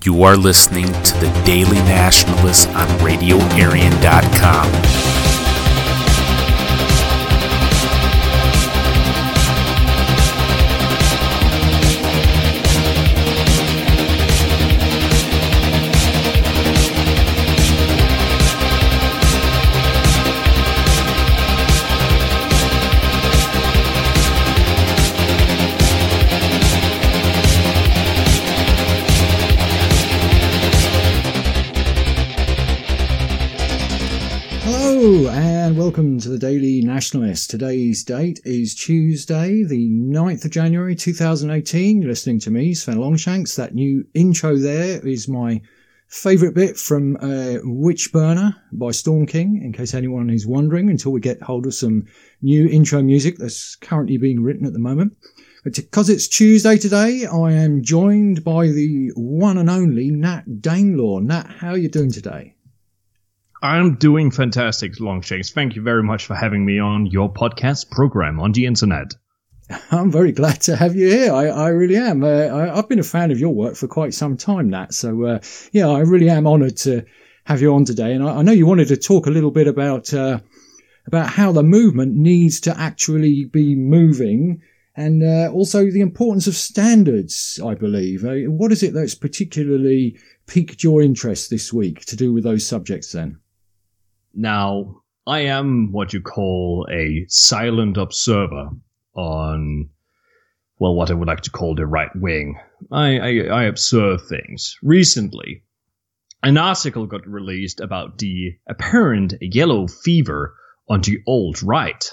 You are listening to the Daily Nationalist on RadioArian.com. Hello and welcome to the Daily Nationalist. Today's date is Tuesday, the 9th of January 2018. You're listening to me, Sven Longshanks. That new intro there is my favourite bit from Witchburner by Storm King, in case anyone is wondering, until we get hold of some new intro music that's currently being written at the moment. But because it's Tuesday today, I am joined by the one and only Nat Danelaw. Nat, how are you doing today? I'm doing fantastic, Longshanks. Thank you very much for having me on your podcast program on the internet. I'm very glad to have you here. I really am. I've been a fan of your work for quite some time, Nat. So, I really am honoured to have you on today. And I know you wanted to talk a little bit about how the movement needs to actually be moving, and also the importance of standards, I believe. What is it that's particularly piqued your interest this week to do with those subjects then? Now, I am what you call a silent observer on, well, what I would like to call the right wing. I observe things. Recently, an article got released about the apparent yellow fever on the alt-right,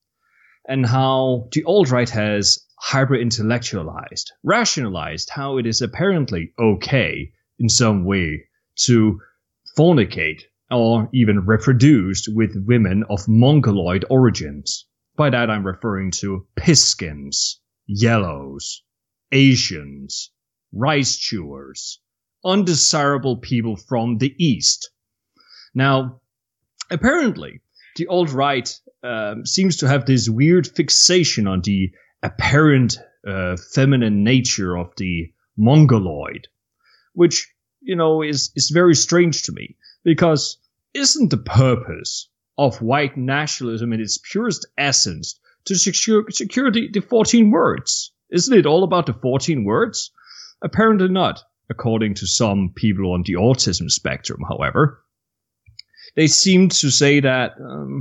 and how the alt-right has hyper-intellectualized, rationalized how it is apparently okay in some way to fornicate or even reproduce with women of Mongoloid origins. By that I'm referring to Piskins, Yellows, Asians, rice chewers, undesirable people from the East. Now, apparently, the alt-right seems to have this weird fixation on the apparent feminine nature of the Mongoloid, which, is very strange to me, because isn't the purpose of white nationalism in its purest essence to secure the 14 words? Isn't it all about the 14 words? Apparently not, according to some people on the autism spectrum, however. They seem to say that,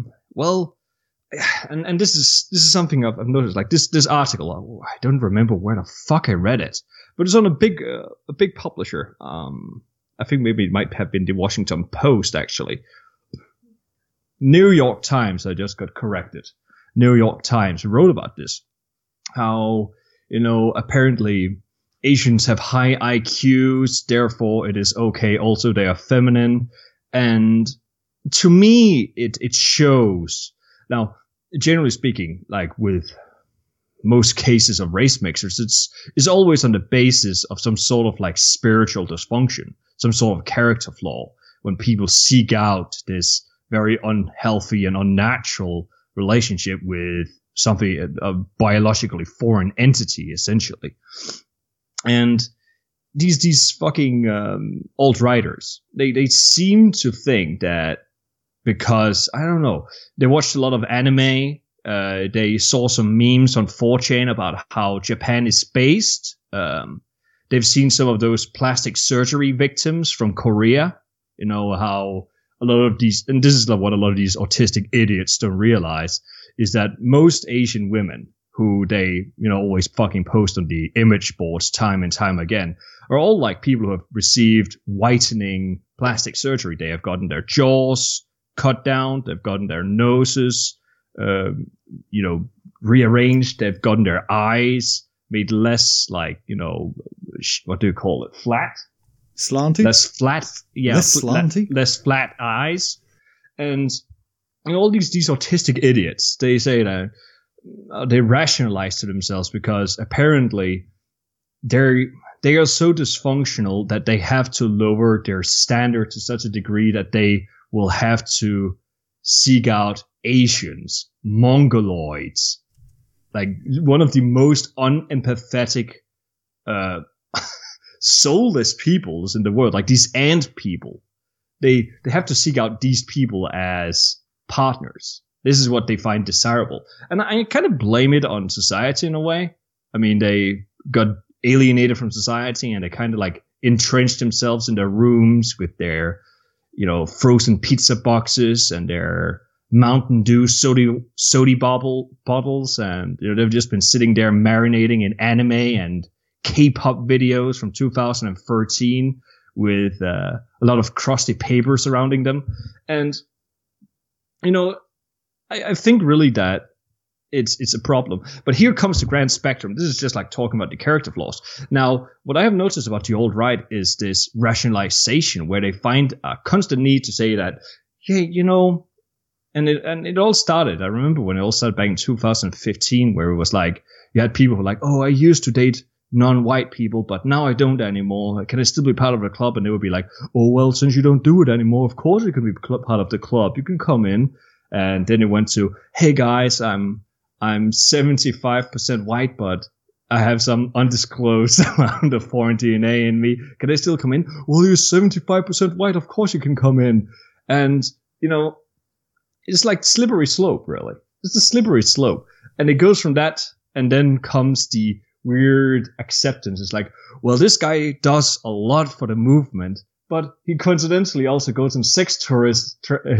and this is something I've noticed, like this article, I don't remember where the fuck I read it, but it's on a big publisher. I think maybe it might have been the Washington Post, actually. New York Times, I just got corrected. New York Times wrote about this. How, apparently Asians have high IQs, therefore it is okay. Also, they are feminine. And to me, it shows. Now, generally speaking, like with most cases of race mixers, it's always on the basis of some sort of like spiritual dysfunction, some sort of character flaw, when people seek out this very unhealthy and unnatural relationship with something, a biologically foreign entity, essentially. And these fucking alt-righters, they seem to think that because, I don't know, they watched a lot of anime, they saw some memes on 4chan about how Japan is based. They've seen some of those plastic surgery victims from Korea. How a lot of these, and this is what a lot of these autistic idiots don't realize, is that most Asian women who they, always fucking post on the image boards time and time again, are all like people who have received whitening plastic surgery. They have gotten their jaws cut down, they've gotten their noses, rearranged, they've gotten their eyes made less like, what do you call it? Flat? Slanty? Less flat. Yeah. Less slanty? Less flat eyes. And all these autistic idiots, they say that they rationalize to themselves because apparently they are so dysfunctional that they have to lower their standard to such a degree that they will have to seek out Asians, Mongoloids, like one of the most unempathetic soulless peoples in the world, like these ant people. They have to seek out these people as partners. This is what they find desirable. And I kind of blame it on society in a way. I mean, they got alienated from society and they kind of like entrenched themselves in their rooms with their, frozen pizza boxes and their Mountain Dew soda bottles. And, they've just been sitting there marinating in anime and K-pop videos from 2013 with a lot of crusty paper surrounding them. And, I think really that it's a problem. But here comes the grand spectrum. This is just like talking about the character flaws. Now, what I have noticed about the alt-right is this rationalization where they find a constant need to say that, hey, and it all started. I remember when it all started back in 2015, where it was like, you had people who were like, oh, I used to date non-white people, but now I don't anymore. Can I still be part of the club? And they would be like, oh, well, since you don't do it anymore, of course you can be part of the club. You can come in. And then it went to, hey guys, I'm 75% white, but I have some undisclosed amount of foreign DNA in me. Can I still come in? Well, you're 75% white. Of course you can come in. And, it's like slippery slope, really. It's a slippery slope. And it goes from that, and then comes the weird acceptance. It's like, well, this guy does a lot for the movement, but he coincidentally also goes on sex tours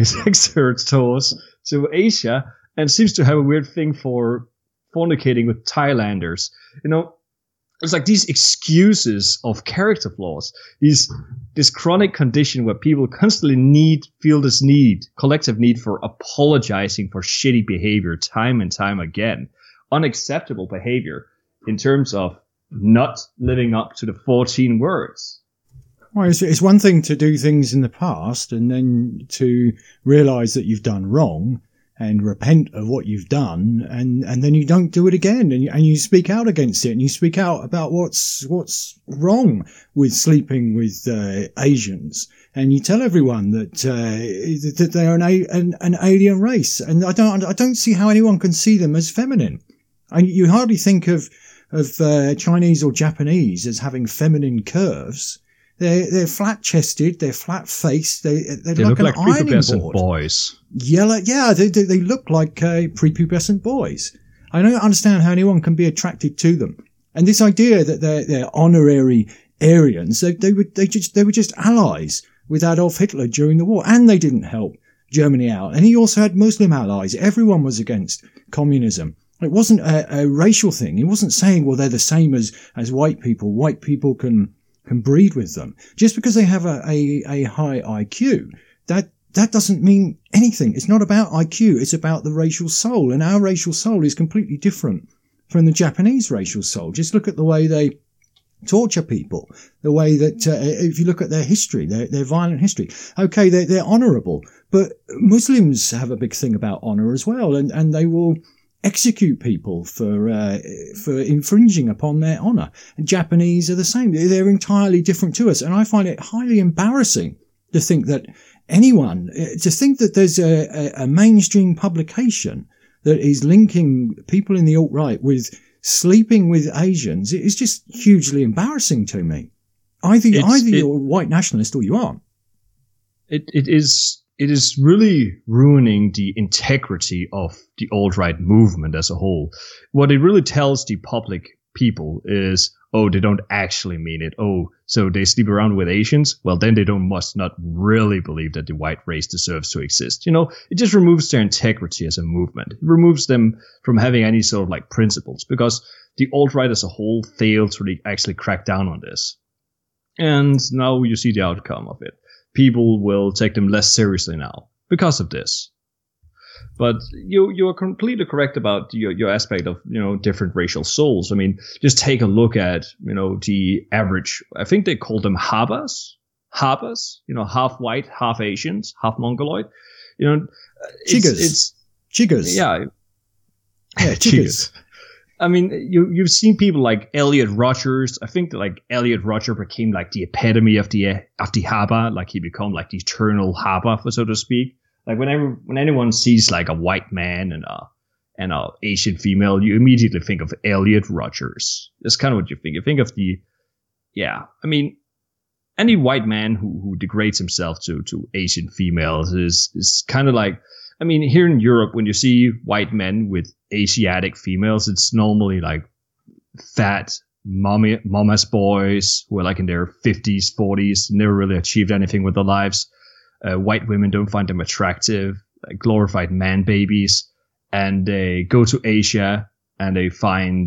to Asia and seems to have a weird thing for fornicating with Thailanders. It's like these excuses of character flaws, this chronic condition where people constantly feel this collective need for apologizing for shitty behavior time and time again, unacceptable behavior in terms of not living up to the 14 words. Well, it's one thing to do things in the past and then to realise that you've done wrong and repent of what you've done, and then you don't do it again, and you speak out against it, and you speak out about what's wrong with sleeping with Asians, and you tell everyone that they're an alien race, and I don't see how anyone can see them as feminine. And you hardly think of Chinese or Japanese as having feminine curves. They're flat-chested, they're flat-faced, they look like an ironing board. Boys. Yellow, yeah, they look like prepubescent boys. I don't understand how anyone can be attracted to them. And this idea that they're honorary Aryans, they were just allies with Adolf Hitler during the war, and they didn't help Germany out. And he also had Muslim allies. Everyone was against communism. It wasn't a racial thing. He wasn't saying, well, they're the same as white people. White people can breed with them. Just because they have a high IQ, that doesn't mean anything. It's not about IQ. It's about the racial soul. And our racial soul is completely different from the Japanese racial soul. Just look at the way they torture people, the way that, if you look at their history, their violent history. Okay, they're honorable, but Muslims have a big thing about honor as well. And they will execute people for infringing upon their honor. And Japanese are the same. They're entirely different to us. And I find it highly embarrassing to think that there's a mainstream publication that is linking people in the alt-right with sleeping with Asians. It is just hugely embarrassing to me. Either you're a white nationalist or you aren't. It is really ruining the integrity of the alt-right movement as a whole. What it really tells the public people is, oh, they don't actually mean it. Oh, so they sleep around with Asians? Well, then they must not really believe that the white race deserves to exist. It just removes their integrity as a movement. It removes them from having any sort of like principles, because the alt-right as a whole failed to actually crack down on this. And now you see the outcome of it. People will take them less seriously now because of this. But you're completely correct about your aspect of, different racial souls. I mean, just take a look at, the average, I think they call them Habas, half white, half Asians, half Mongoloid. Chiggers. Chiggers. Yeah. Yeah, chiggers. I mean, you've seen people like Elliot Rodgers. I think that like Elliot Rodgers became like the epitome of the Haba. Like he became like the eternal Haba, so to speak. Like when anyone sees like a white man and a Asian female, you immediately think of Elliot Rodgers. That's kind of what you think. You think of the yeah, I mean, any white man who degrades himself to Asian females is kind of like, I mean, here in Europe, when you see white men with Asiatic females, it's normally like fat mama's boys who are like in their 50s, 40s, never really achieved anything with their lives. White women don't find them attractive, like glorified man babies, and they go to Asia and they find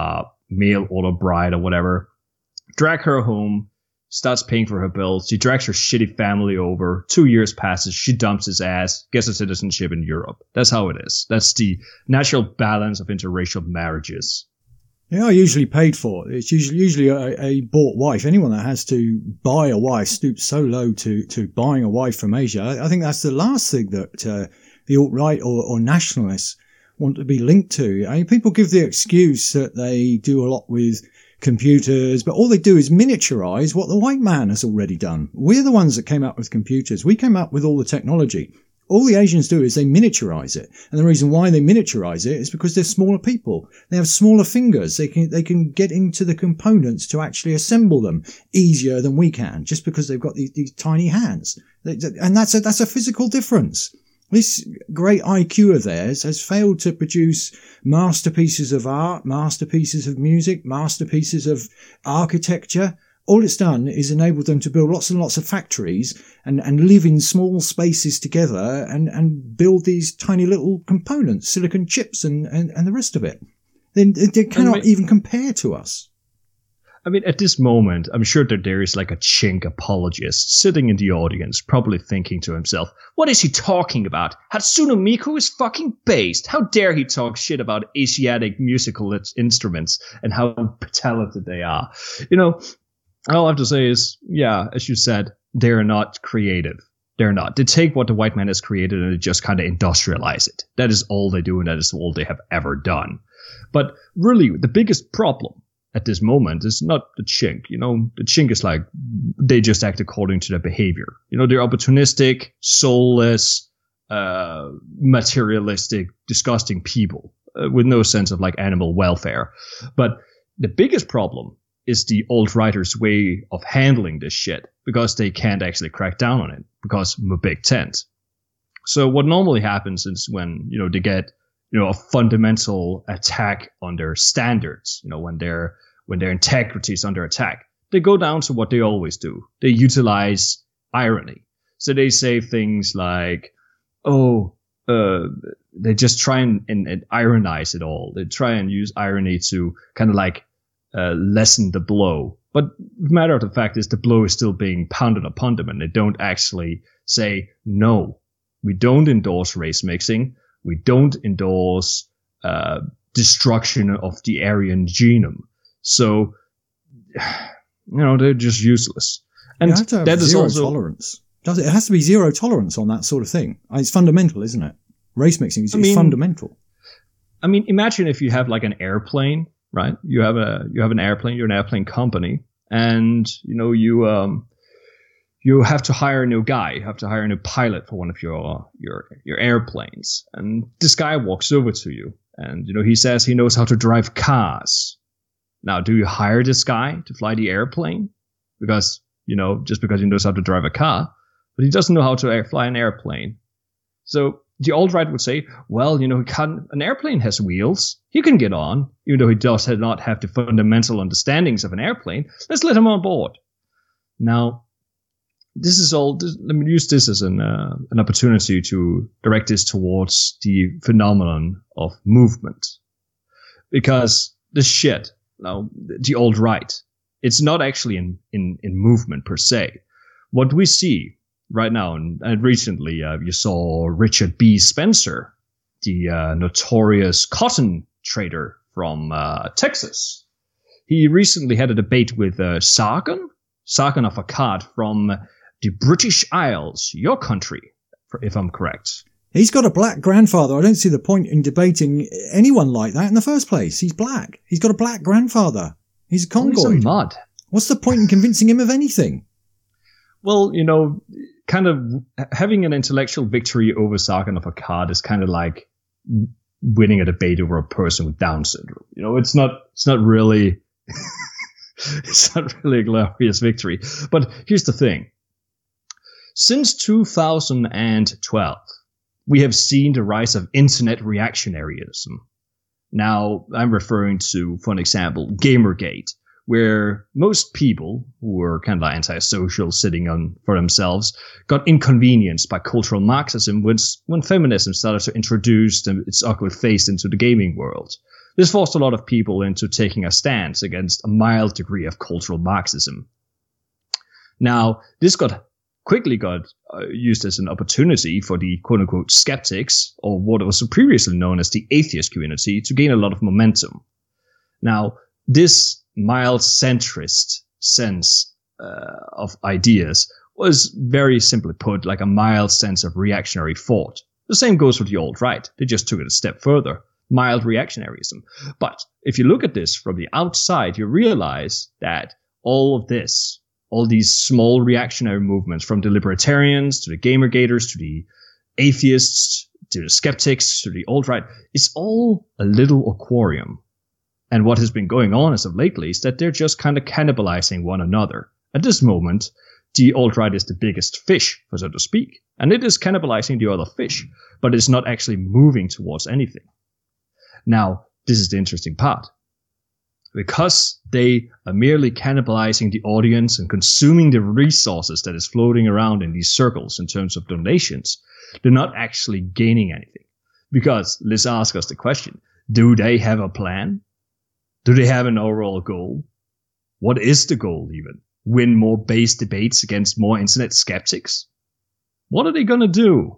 male order bride or whatever, drag her home, starts paying for her bills. She drags her shitty family over. 2 years passes. She dumps his ass, gets a citizenship in Europe. That's how it is. That's the natural balance of interracial marriages. They are usually paid for. It's usually a bought wife. Anyone that has to buy a wife stoops so low to buying a wife from Asia. I think that's the last thing that the alt-right or nationalists want to be linked to. I mean, people give the excuse that they do a lot with computers, but all they do is miniaturize what the white man has already done. We're the ones that came up with computers. We came up with all the technology. All the Asians do is they miniaturize it. And the reason why they miniaturize it is because they're smaller people. They have smaller fingers. They can get into the components to actually assemble them easier than we can, just because they've got these tiny hands. And that's a physical difference. This great IQ of theirs has failed to produce masterpieces of art, masterpieces of music, masterpieces of architecture. All it's done is enabled them to build lots and lots of factories and live in small spaces together and build these tiny little components, silicon chips and the rest of it. They cannot even compare to us. I mean, at this moment, I'm sure that there is like a chink apologist sitting in the audience, probably thinking to himself, what is he talking about? Hatsune Miku is fucking based. How dare he talk shit about Asiatic musical instruments and how talented they are? You know, all I have to say is, yeah, as you said, they're not creative. They're not. They take what the white man has created and they just kind of industrialize it. That is all they do, and that is all they have ever done. But really, the biggest problem at this moment is not the chink. You know, the chink is like, they just act according to their behavior. You know, they're opportunistic, soulless, materialistic, disgusting people with no sense of like animal welfare. But the biggest problem is the alt-righters' way of handling this shit, because they can't actually crack down on it because of a big tent. So what normally happens is when, you know, they get, you know, a fundamental attack on their standards, you know, when their integrity is under attack, they go down to what they always do. They utilize irony. So they say things like, they just try and ironize it all. They try and use irony to kind of like lessen the blow. But the matter of the fact is the blow is still being pounded upon them, and they don't actually say, no, we don't endorse race mixing. We don't endorse destruction of the Aryan genome. So, you know, they're just useless. And you have to have that zero is also tolerance. Does it? It has to be zero tolerance on that sort of thing. It's fundamental, isn't it? Race mixing is fundamental. I mean, imagine if you have like an airplane, right? You have an airplane. You're an airplane company, and you know you have to hire a new guy. You have to hire a new pilot for one of your airplanes. And this guy walks over to you, and you know he says he knows how to drive cars. Now, do you hire this guy to fly the airplane? Because, you know, just because he knows how to drive a car, but he doesn't know how to fly an airplane. So the alt-right would say, well, you know, an airplane has wheels. He can get on, even though he does not have the fundamental understandings of an airplane. Let's let him on board. Now, this is all. Let me use this as an opportunity to direct this towards the phenomenon of movement, because this shit, now the alt-right, it's not actually in movement per se. What we see right now, and recently you saw Richard B. Spencer, the notorious cotton trader from Texas. He recently had a debate with Sargon of Akkad from the British Isles, your country, if I'm correct. He's got a black grandfather. I don't see the point in debating anyone like that in the first place. He's black. He's got a black grandfather. He's a Congoid. He's a mud. What's the point in convincing him of anything? Well, you know, kind of having an intellectual victory over Sargon of Akkad is kind of like winning a debate over a person with Down syndrome. You know, it's not really It's not really a glorious victory. But here's the thing. Since 2012, we have seen the rise of internet reactionaryism. Now, I'm referring to, for an example, Gamergate, where most people who were kind of antisocial, sitting on for themselves, got inconvenienced by cultural Marxism when feminism started to introduce its ugly face into the gaming world. This forced a lot of people into taking a stance against a mild degree of cultural Marxism. Now, this quickly got used as an opportunity for the quote-unquote skeptics, or what was previously known as the atheist community, to gain a lot of momentum. Now, this mild centrist sense of ideas was very simply put like a mild sense of reactionary thought. The same goes for the alt-right. They just took it a step further. Mild reactionaryism. But if you look at this from the outside, you realize that all these small reactionary movements, from the libertarians to the Gamergaters to the atheists to the skeptics to the alt-right, it's all a little aquarium. And what has been going on as of lately is that they're just kind of cannibalizing one another. At this moment, the alt-right is the biggest fish, so to speak, and it is cannibalizing the other fish, but it's not actually moving towards anything. Now, this is the interesting part. Because they are merely cannibalizing the audience and consuming the resources that is floating around in these circles in terms of donations, they're not actually gaining anything. Because let's ask us the question, do they have a plan? Do they have an overall goal? What is the goal even? Win more base debates against more internet skeptics? What are they going to do?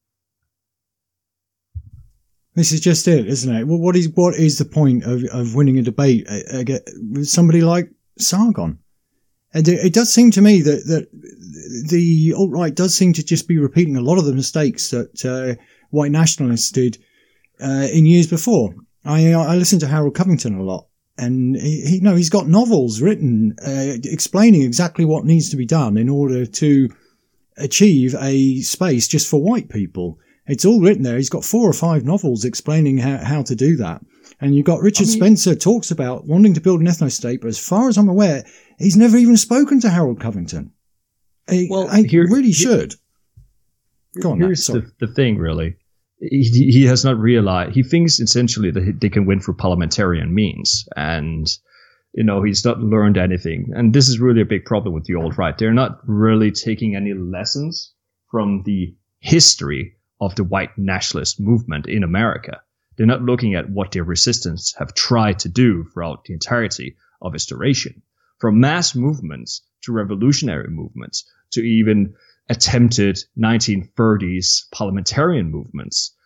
This is just it, isn't it? Well, what is the point of winning a debate with somebody like Sargon? And it does seem to me that the alt-right does seem to just be repeating a lot of the mistakes that white nationalists did in years before. I listen to Harold Covington a lot, and he's got novels written explaining exactly what needs to be done in order to achieve a space just for white people. It's all written there. He's got 4 or 5 novels explaining how to do that. And you've got Richard Spencer talks about wanting to build an ethno-state, but as far as I'm aware, he's never even spoken to Harold Covington. He really should. Go on, here's the thing, really. He has not realized. He thinks essentially that they can win through parliamentarian means. And, he's not learned anything. And this is really a big problem with the alt-right. They're not really taking any lessons from the history of the white nationalist movement in America. They're not looking at what their resistance have tried to do throughout the entirety of its duration. From mass movements to revolutionary movements to even attempted 1930s parliamentarian movements.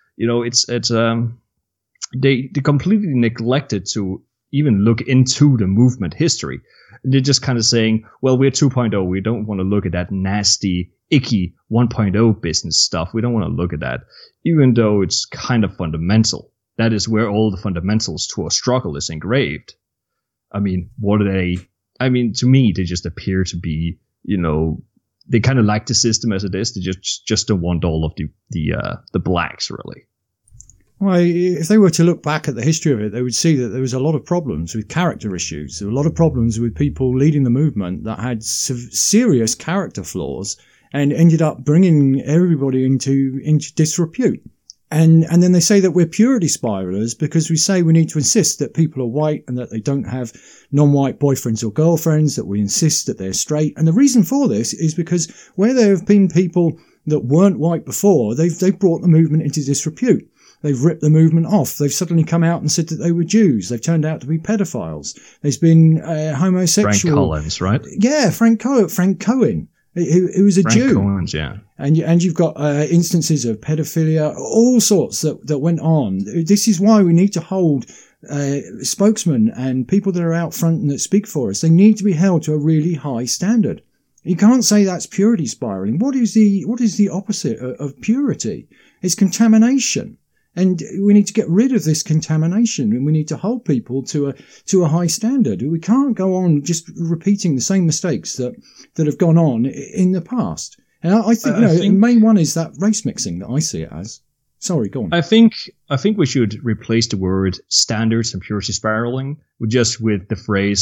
They completely neglected to even look into the movement history. They're just kind of saying, well, we're 2.0. We don't want to look at that nasty, icky 1.0 business stuff. We don't want to look at that, even though it's kind of fundamental. That is where all the fundamentals to a struggle is engraved. I mean, what are they? I mean, to me, they just appear to be, they kind of like the system as it is. They just don't want all of the blacks, really. Well, if they were to look back at the history of it, they would see that there was a lot of problems with character issues. There were a lot of problems with people leading the movement that had serious character flaws and ended up bringing everybody into disrepute. And then they say that we're purity spiralers because we say we need to insist that people are white and that they don't have non-white boyfriends or girlfriends, that we insist that they're straight. And the reason for this is because where there have been people that weren't white before, they've brought the movement into disrepute. They've ripped the movement off. They've suddenly come out and said that they were Jews. They've turned out to be pedophiles. There's been homosexual. Frank Collins, right? Yeah, Frank Cohen, who was a Frank Jew. Collins, yeah. And you've got instances of pedophilia, all sorts that went on. This is why we need to hold spokesmen and people that are out front and that speak for us. They need to be held to a really high standard. You can't say that's purity spiraling. What is the opposite of purity? It's contamination. And we need to get rid of this contamination, and we need to hold people to a high standard. We can't go on just repeating the same mistakes that have gone on in the past. And I think, the main one is that race mixing that I see it as. Sorry, go on. I think we should replace the word standards and purity spiraling with the phrase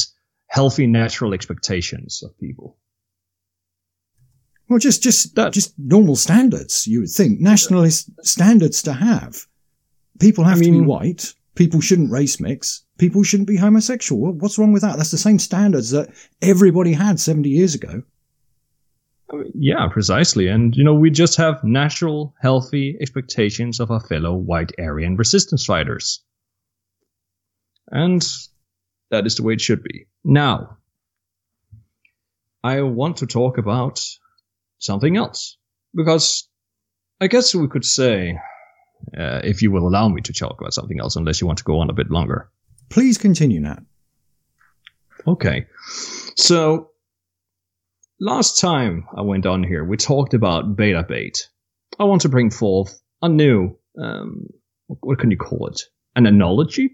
healthy, natural expectations of people. Well, just normal standards, you would think. Nationalist standards to have. People have to be white. People shouldn't race mix. People shouldn't be homosexual. What's wrong with that? That's the same standards that everybody had 70 years ago. Yeah, precisely. And, we just have natural, healthy expectations of our fellow white Aryan resistance fighters. And that is the way it should be. Now, I want to talk about something else. Because I guess we could say, if you will allow me to talk about something else, unless you want to go on a bit longer. Please continue, Nat. Okay. So, last time I went on here, we talked about beta bait. I want to bring forth a new, what can you call it? An analogy?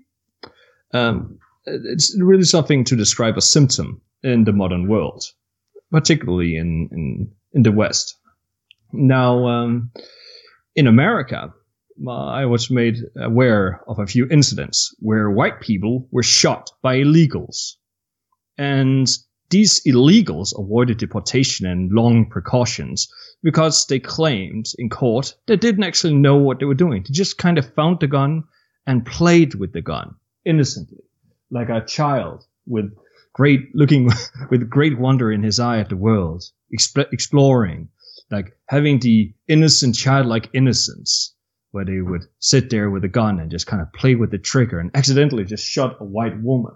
It's really something to describe a symptom in the modern world, particularly in the West. Now, in America, I was made aware of a few incidents where white people were shot by illegals. And these illegals avoided deportation and long precautions because they claimed in court they didn't actually know what they were doing. They just kind of found the gun and played with the gun innocently, like a child with great wonder in his eye at the world, exploring, like having the innocent childlike innocence, where they would sit there with a gun and just kind of play with the trigger and accidentally just shot a white woman.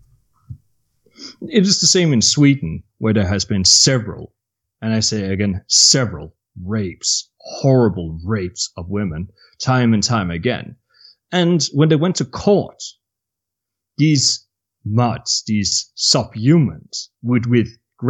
It is the same in Sweden, where there has been several, and I say again, several rapes, horrible rapes of women, time and time again. And when they went to court, these muds, these subhumans, would with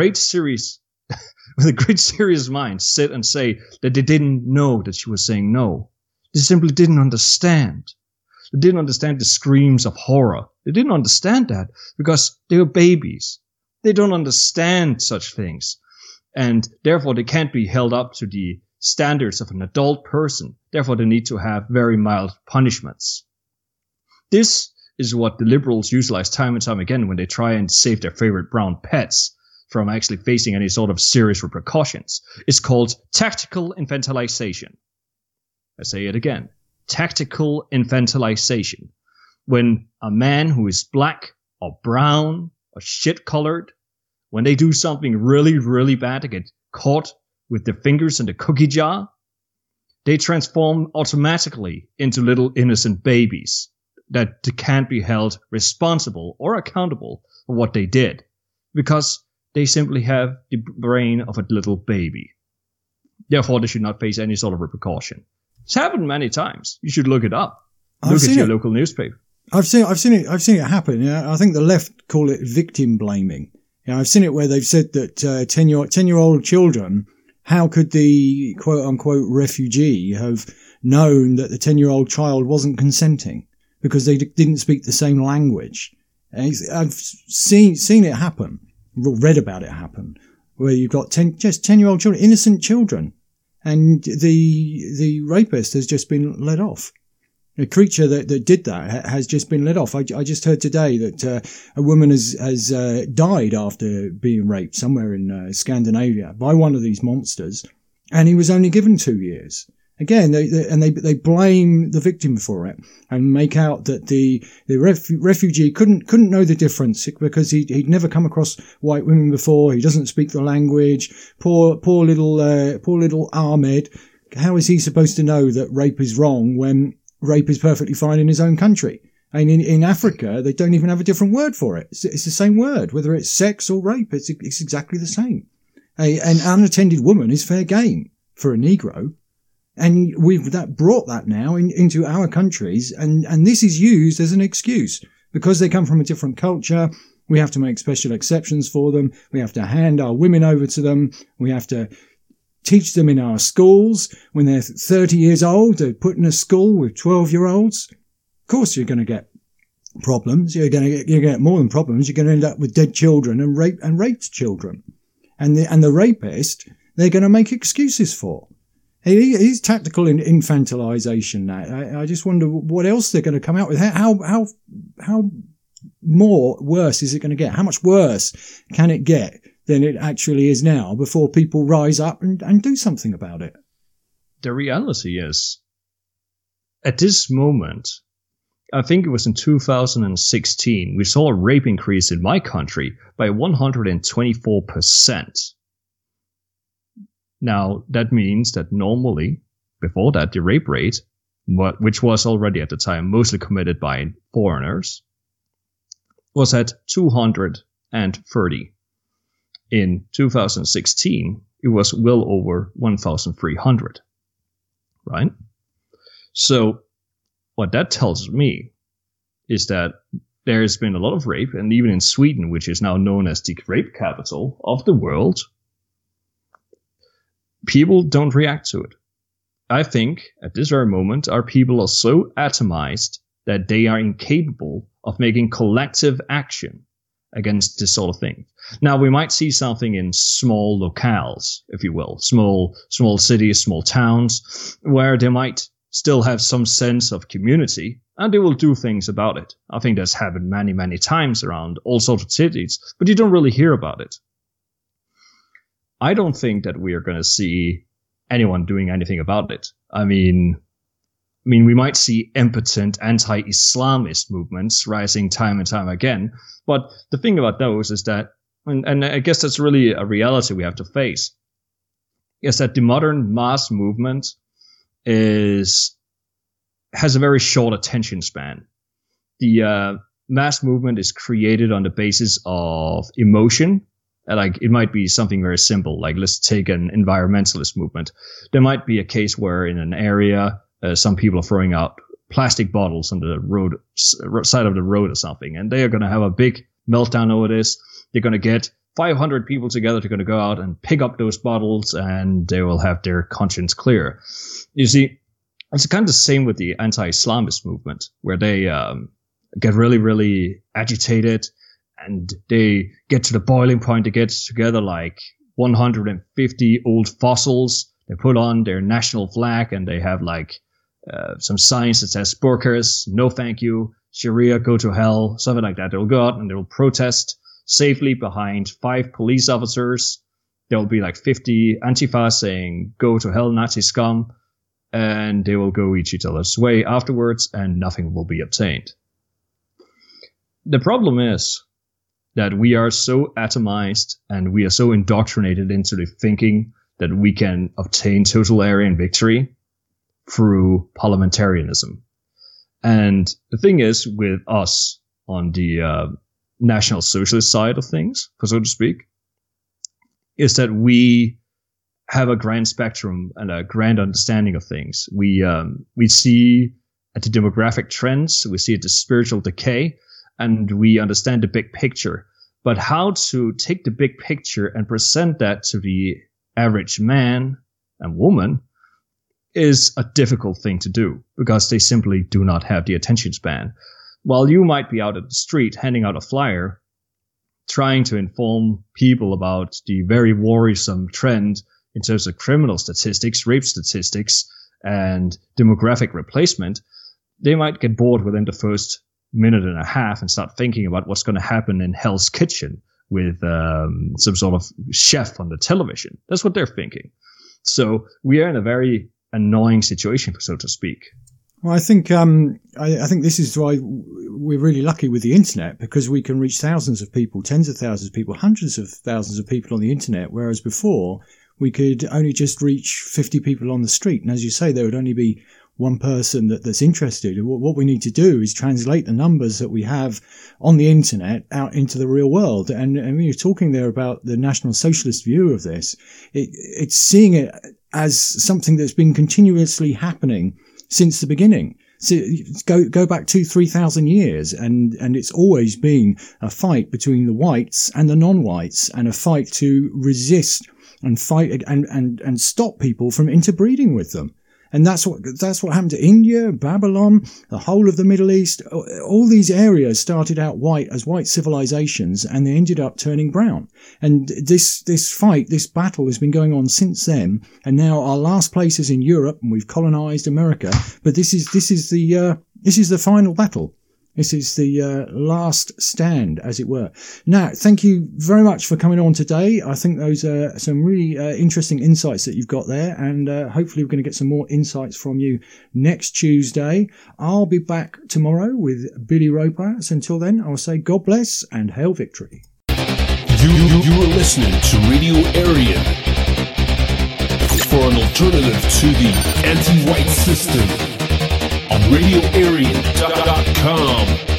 a great serious mind sit and say that they didn't know that she was saying no. They simply didn't understand. They didn't understand the screams of horror. They didn't understand that because they were babies. They don't understand such things. And therefore they can't be held up to the standards of an adult person. Therefore they need to have very mild punishments. This is what the liberals utilize time and time again when they try and save their favorite brown pets from actually facing any sort of serious repercussions. It's called tactical infantilization. I say it again. Tactical infantilization. When a man who is black or brown or shit-colored, when they do something really, really bad to get caught with their fingers in the cookie jar, they transform automatically into little innocent babies that can't be held responsible or accountable for what they did because they simply have the brain of a little baby. Therefore, they should not face any sort of repercussion. It's happened many times. You should look it up. Look at your local newspaper. I've seen it happen. Yeah, I think the left call it victim blaming. Yeah, I've seen it where they've said that 10-year-old children, how could the quote unquote refugee have known that the 10-year-old child wasn't consenting because they didn't speak the same language? And I've seen it happen, read about it happen, where you've got 10-year-old children, innocent children. And the rapist has just been let off. The creature that did that has just been let off. I just heard today that a woman has died after being raped somewhere in Scandinavia by one of these monsters, and he was only given 2 years. Again, they blame the victim for it and make out that the refugee couldn't know the difference because he'd never come across white women before. He doesn't speak the language. Poor little Ahmed. How is he supposed to know that rape is wrong when rape is perfectly fine in his own country? And in Africa, they don't even have a different word for it. It's the same word, whether it's sex or rape. It's exactly the same. An unattended woman is fair game for a Negro. And we've brought that now into our countries, and this is used as an excuse because they come from a different culture. We have to make special exceptions for them. We have to hand our women over to them. We have to teach them in our schools when they're 30 years old. They're put in a school with 12-year-olds. Of course, you're going to get problems. You're going to get more than problems. You're going to end up with dead children and raped children, and the rapist they're going to make excuses for. He's tactical infantilization now. I just wonder what else they're going to come out with. How worse is it going to get? How much worse can it get than it actually is now before people rise up and do something about it? The reality is, at this moment, I think it was in 2016, we saw a rape increase in my country by 124%. Now, that means that normally, before that, the rape rate, which was already at the time mostly committed by foreigners, was at 230. In 2016, it was well over 1,300, right? So what that tells me is that there's been a lot of rape, and even in Sweden, which is now known as the rape capital of the world, people don't react to it. I think at this very moment, our people are so atomized that they are incapable of making collective action against this sort of thing. Now, we might see something in small locales, if you will, small cities, small towns, where they might still have some sense of community, and they will do things about it. I think that's happened many, many times around all sorts of cities, but you don't really hear about it. I don't think that we are going to see anyone doing anything about it. I mean, we might see impotent anti-Islamist movements rising time and time again, but the thing about those is that, and I guess that's really a reality we have to face, is that the modern mass movement has a very short attention span. The mass movement is created on the basis of emotion. Like, it might be something very simple, like let's take an environmentalist movement. There might be a case where in an area, some people are throwing out plastic bottles on the side of the road or something, and they are going to have a big meltdown over this. They're going to get 500 people together. They're going to go out and pick up those bottles, and they will have their conscience clear. You see, it's kind of the same with the anti-Islamist movement, where they get really, really agitated, and they get to the boiling point. They get together like 150 old fossils. They put on their national flag, and they have like some signs that says "Burqas, no thank you, Sharia, go to hell," something like that. They'll go out and they'll protest safely behind 5 police officers. There'll be like 50 Antifa saying "Go to hell, Nazi scum," and they will go each other's way afterwards, and nothing will be obtained. The problem is that we are so atomized and we are so indoctrinated into the thinking that we can obtain totalitarian victory through parliamentarianism. And the thing is, with us on the National Socialist side of things, so to speak, is that we have a grand spectrum and a grand understanding of things. We see at the demographic trends, we see at the spiritual decay, and we understand the big picture. But how to take the big picture and present that to the average man and woman is a difficult thing to do, because they simply do not have the attention span. While you might be out at the street handing out a flyer, trying to inform people about the very worrisome trend in terms of criminal statistics, rape statistics, and demographic replacement, they might get bored within the first minute and a half and start thinking about what's going to happen in Hell's Kitchen with some sort of chef on the television. That's what they're thinking. So we are in a very annoying situation, so to speak. Well, I think I think this is why we're really lucky with the internet, because we can reach thousands of people, tens of thousands of people, hundreds of thousands of people on the internet, whereas before we could only just reach 50 people on the street. And as you say, there would only be one person that's interested. What we need to do is translate the numbers that we have on the internet out into the real world. And when you're talking there about the National Socialist view of this, it's seeing it as something that's been continuously happening since the beginning. So go back 2,000-3,000 years, and it's always been a fight between the whites and the non-whites, and a fight to resist and fight and stop people from interbreeding with them. And that's what happened to India, Babylon, the whole of the Middle East. All these areas started out as white civilizations, and they ended up turning brown. And this fight, this battle has been going on since then. And now our last place is in Europe, and we've colonized America. But this is the final battle. This is the last stand, as it were. Now, thank you very much for coming on today. I think those are some really interesting insights that you've got there, and hopefully we're going to get some more insights from you next Tuesday. I'll be back tomorrow with Billy Roper. So until then, I'll say God bless and hail victory. You are listening to Radio Aryan, for an alternative to the anti-white system on RadioAryan.com.